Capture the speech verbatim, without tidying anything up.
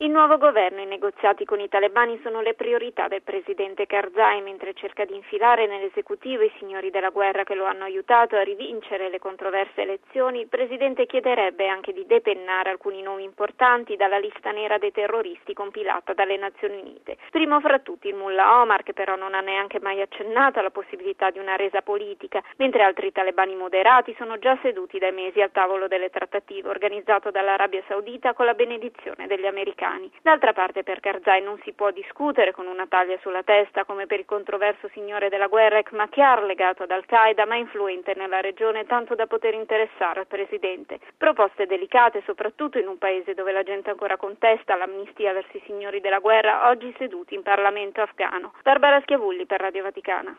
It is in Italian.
Il nuovo governo e i negoziati con i talebani sono le priorità del presidente Karzai, mentre cerca di infilare nell'esecutivo i signori della guerra che lo hanno aiutato a rivincere le controverse elezioni. Il presidente chiederebbe anche di depennare alcuni nomi importanti dalla lista nera dei terroristi compilata dalle Nazioni Unite. Primo fra tutti il mullah Omar, che però non ha neanche mai accennato alla possibilità di una resa politica, mentre altri talebani moderati sono già seduti da mesi al tavolo delle trattative organizzato dall'Arabia Saudita con la benedizione degli americani. D'altra parte per Karzai non si può discutere con una taglia sulla testa come per il controverso signore della guerra Hekmatyar, legato ad Al-Qaeda ma influente nella regione tanto da poter interessare al presidente. Proposte delicate soprattutto in un paese dove la gente ancora contesta l'amnistia verso i signori della guerra oggi seduti in Parlamento afghano. Barbara Schiavulli per Radio Vaticana.